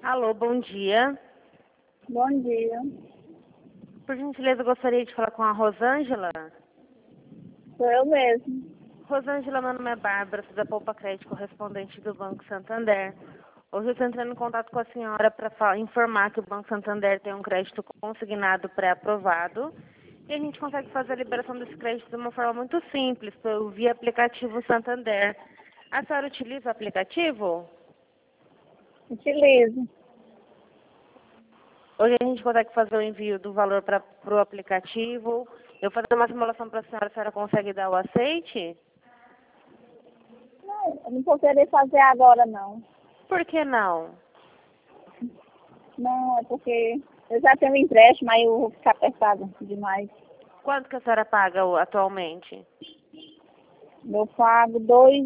Alô, bom dia. Bom dia. Por gentileza, eu gostaria de falar com a Rosângela. Sou eu mesmo. Rosângela, meu nome é Bárbara, sou da Poupa Crédito, correspondente do Banco Santander. Hoje eu estou entrando em contato com a senhora para informar que o Banco Santander tem um crédito consignado pré-aprovado e a gente consegue fazer a liberação desse crédito de uma forma muito simples, via aplicativo Santander. A senhora utiliza o aplicativo? Utilizo. Hoje a gente consegue fazer o envio do valor para o aplicativo. Eu fazer uma simulação para a senhora consegue dar o aceite? Não, eu não vou querer fazer agora, não. Por que não? Não, é porque eu já tenho um empréstimo, aí eu vou ficar apertada demais. Quanto que a senhora paga atualmente? Eu pago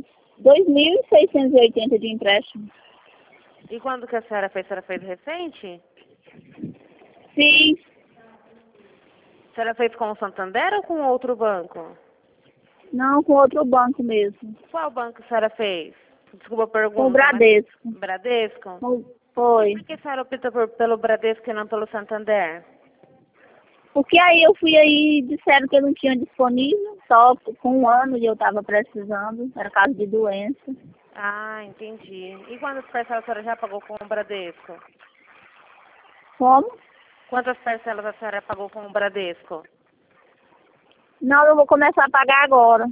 2.680 de empréstimo. E quando que a senhora fez? A senhora fez recente? Sim. A senhora fez com o Santander ou com outro banco? Não, com outro banco mesmo. Qual banco a senhora fez? Desculpa a pergunta. Com o Bradesco. Mas... Bradesco? Foi. Por que a senhora optou pelo Bradesco e não pelo Santander? Porque aí eu fui aí, disseram que eu não tinha disponível, só com um ano e eu estava precisando, era caso de doença. Ah, entendi. E quantas parcelas a senhora já pagou com o Bradesco? Como? Quantas parcelas a senhora pagou com o Bradesco? Não, eu vou começar a pagar agora.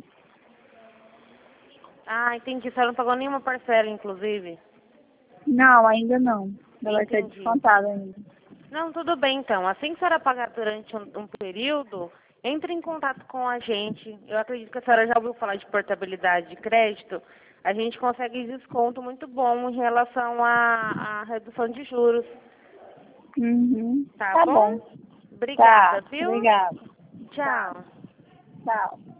Ah, entendi. A senhora não pagou nenhuma parcela, inclusive? Não, ainda não. Ainda vai ser Entendi. descontado ainda. Não, tudo bem então. Assim que a senhora pagar durante um período, entre em contato com a gente. Eu acredito que a senhora já ouviu falar de portabilidade de crédito. A gente consegue desconto muito bom em relação à redução de juros. Uhum. Tá Tá bom? bom. Obrigada, Tá. viu? Obrigada. Tchau. Tchau.